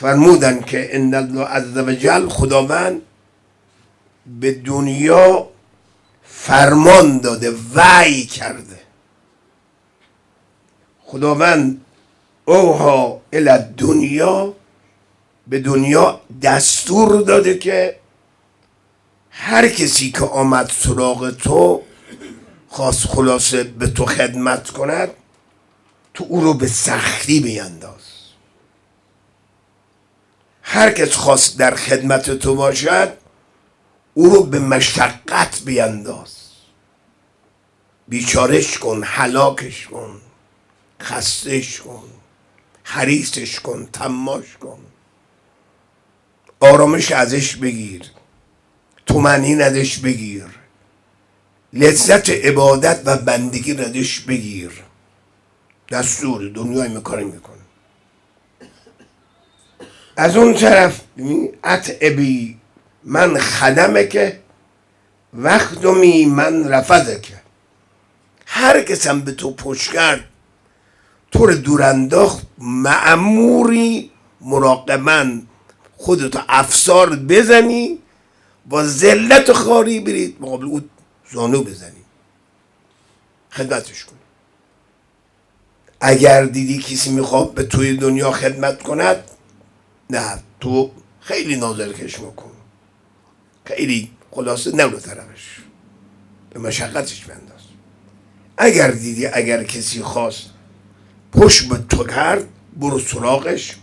فرمودن که ان الله عز وجل، خداوند به دنیا فرمان داده، وحی کرده. خداوند اوها الی دنیا، به دنیا دستور داده که هر کسی که آمد سراغ تو خواست خلاصه به تو خدمت کند، تو او رو به سختی بینداز. هر کس خواست در خدمت تو باشد او رو به مشقت بینداز، بیچارش کن، هلاکش کن، خستش کن، حریصش کن، طماش کن، آرامش ازش بگیر، طمأنینه ازش بگیر، لذت عبادت و بندگی رو ازش بگیر. دستور دنیای مکاری میکنه. از اون طرف اتعبی من خدمک وخدمی من رفضک، هر کسم به تو پشت کرد، تو رو دور انداخت، مأموری مراقبن خودتو افسار بزنی، با ذلت و خاری برید مقابل او زانو بزنی، خدمتش کنی. اگر دیدی کسی میخواد به توی دنیا خدمت کند، نه، تو خیلی نازلکش میکن، خیلی خلاصه نرو طرفش، به مشقتش بنداز. اگر دیدی اگر کسی خواست پشت به تو کرد، برو سراغش،